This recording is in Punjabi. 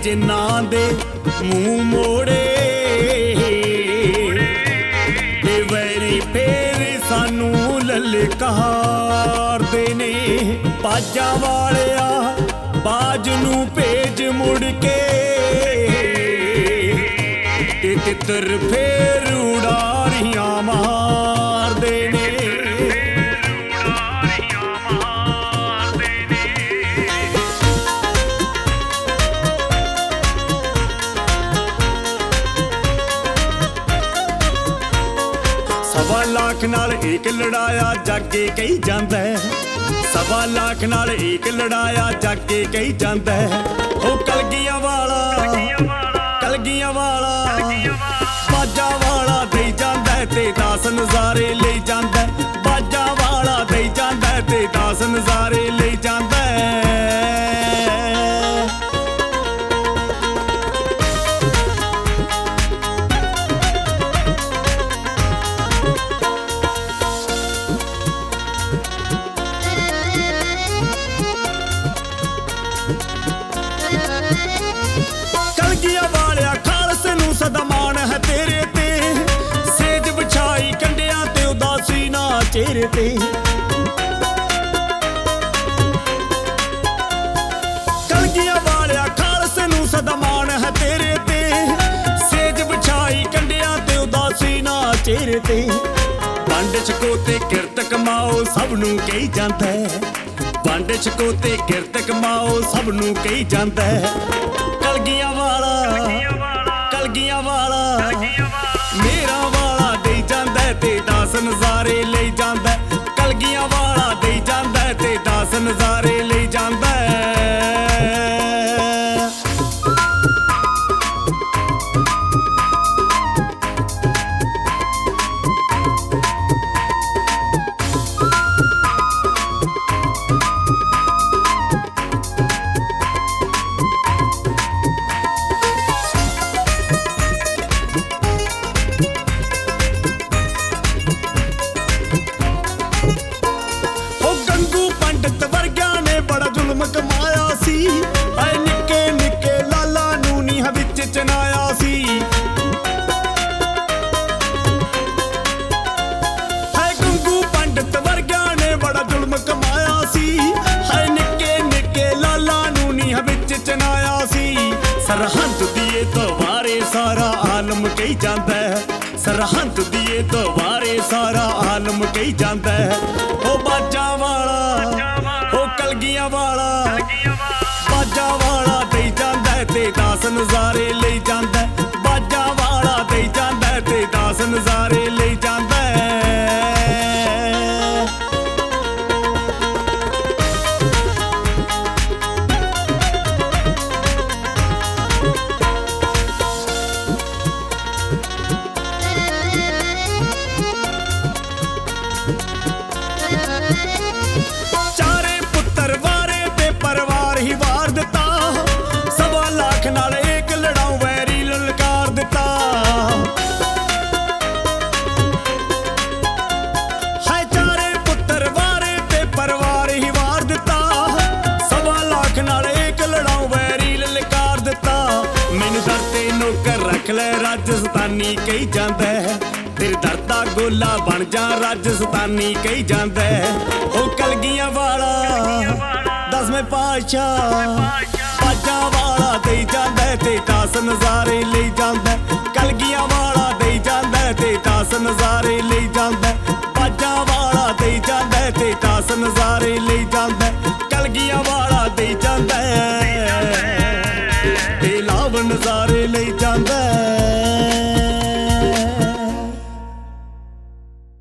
ਜਿਨ੍ਹਾਂ ਦੇ ਮੂੰਹ ਮੋੜੇ ਤੇ ਵੈਰੀ ਫੇਰ ਸਾਨੂੰ ਲਲਕਾਰਦੇ ਨੇ। ਬਾਜਾਂ ਵਾਲਿਆ ਬਾਜ ਨੂੰ ਭੇਜ ਮੁੜ ਕੇ ਤੇ ਤਿੱਤਰ ਫੇਰ ਉਡਾਰੀਆਂ ਮਾਰਦੇ ਨੇ। ਸਵਾ ਲੱਖ ਨਾਲ ਏਕ ਲੜਾਇਆ ਜਾਗੇ ਕਹੀ ਜਾਂਦਾ, ਸਵਾ ਲੱਖ ਨਾਲ ਏਕ ਲੜਾਇਆ ਜਾਗੇ ਕਹੀ ਜਾਂਦਾ। ਉਹ ਕਲਗੀਆਂ ਵਾਲਾ, ਕਲਗੀਆਂ ਵਾਲਾ, ਬਾਜਾਂ ਵਾਲਾ ਦੇਈ ਜਾਂਦਾ ਤੇ 10 ਨਜ਼ਾਰੇ ਲਈ ਜਾਂਦਾ। ਬਾਜਾਂ ਵਾਲਾ ਦੇਈ ਜਾਂਦਾ ਤੇ 10 ਨਜ਼ਾਰੇ ਲਈ ਜਾਂਦਾ। ਕਲਗੀਆਂ ਵਾਲਿਆ ਖਾਲਸ ਨੂੰ ਸਦਾ ਮਾਣ ਹੈ ਤੇਰੇ ਤੇ, ਸੇਜ ਵਿਛਾਈ ਕੰਡਿਆਂ ਤੇ ਉਦਾਸੀ ਨਾ ਚਿਹਰੇ ਤੇ। ਕਲਗੀਆਂ ਵਾਲਿਆ ਖਾਲਸ ਨੂੰ ਸਦਾ ਮਾਣ ਹੈ ਤੇਰੇ ਤੇ, ਸੇਜ ਵਿਛਾਈ ਕੰਡਿਆਂ ਤੇ ਉਦਾਸੀ ਨਾ ਚਿਹਰੇ ਤੇ। ਵੰਡ ਛਕੋ ਤੇ ਕਿਰਤ ਕਮਾਓ ਸਭ ਨੂੰ ਕਹੀ ਜਾਂਦਾ, ਵੰਡ ਛਕੋ ਤੇ ਕਿਰਤ ਕਮਾਓ ਸਭ ਨੂੰ ਕਹੀ ਜਾਂਦਾ। ਕਲਗੀਆਂ ਵਾਲਾ, ਕਲਗੀਆਂ ਵਾਲਾ, ਮੇਰਾ ਵਾਲਾ ਦੇਈ ਜਾਂਦਾ ਤੇ 10 ਨਜ਼ਾਰੇ ਲਈ ਜਾਂਦਾ। ਕਲਗੀਆਂ ਵਾਲਾ ਦੇਈ ਜਾਂਦਾ ਤੇ 10 ਨਜ਼ਾਰੇ ਲਈ ਜਾਂਦਾ। ਕਮਾਇਆ ਸੀ ਐ ਨਿੱਕੇ ਨਿੱਕੇ ਲਾਲਾ ਨੂੰ ਨੀਹਾਂ ਵਿੱਚ ਚਨਾਇਆ ਸੀ। ਹੈ ਗੰਗੂ ਪੰਡਤ ਵਰਗਿਆਂ ਨੇ ਬੜਾ ਜ਼ੁਲਮ ਕਮਾਇਆ ਸੀ, ਹੈ ਨਿੱਕੇ ਨਿੱਕੇ ਲਾਲਾ ਨੂੰ ਨੀਹਾਂ ਵਿੱਚ ਚਨਾਇਆ ਸੀ। ਸਰਹੰਦ ਦੀਏ ਦੁਆਰੇ ਸਾਰਾ ਆਲਮ ਕਹੀ ਜਾਂਦਾ, ਸਰਹੰਦ ਦੀਏ ਦੁਆਰੇ ਸਾਰਾ ਆਲਮ ਕਹੀ ਜਾਂਦਾ। ਉਹ ਬਾਜਾਂ ਵਾਲਾ, ਉਹ ਕਲਗੀਆਂ ਵਾਲਾ, ਬਾਜਾਂ ਵਾਲਾ ਦੇਈ ਜਾਂਦਾ ਤੇ 10 ਨਜ਼ਾਰੇ ਲਈ ਜਾਂਦਾ। ਬਾਜਾਂ ਵਾਲਾ ਦੇਈ ਜਾਂਦਾ ਤੇ 10 ਨਜ਼ਾਰੇ ਲਈ ਜਾਂਦਾ। ਚਾਰੇ ਪੁੱਤਰ ਵਾਰੇ ਤੇ ਪਰਿਵਾਰ ਹੀ ਵਾਰ ਦਿੱਤਾ, ਸਵਾ ਲੱਖ ਨਾਲ ਏਕ ਲੜਾਉ ਵੈਰੀ ਲਲਕਾਰ ਦਿੱਤਾ। ਹੈ ਚਾਰੇ ਪੁੱਤਰ ਵਾਰੇ ਤੇ ਪਰਿਵਾਰ ਹੀ ਵਾਰ ਦਿੱਤਾ, ਸਵਾ ਲੱਖ ਨਾਲ ਏਕ ਲੜਾਉ ਵੈਰੀ ਲਲਕਾਰ ਦਿੱਤਾ। ਮੈਨੂੰ ਦਰ ਤੇ ਨੌਕਰ ਰੱਖ ਲੈ ਰਾਜਸਥਾਨੀ ਕਹੀ ਜਾਂਦਾ, ਤੇਰੇ ਦਰ ਦਾ ਗੋਲਾ ਬਣ ਜਾ ਰਾਜਸਥਾਨੀ ਕਹੀ ਜਾਂਦਾ। ਉਹ ਕਲਗੀਆਂ ਵਾਲਾ 10ਵੇਂ ਪਾਤਸ਼ਾਹ, ਬਾਜਾਂ ਵਾਲਾ ਦੇਈ ਜਾਂਦਾ ਤੇ 10 ਨਜ਼ਾਰੇ ਲਈ ਜਾਂਦਾ। ਕਲਗੀਆਂ ਵਾਲਾ ਦੇਈ ਜਾਂਦਾ ਤੇ 10 ਨਜ਼ਾਰੇ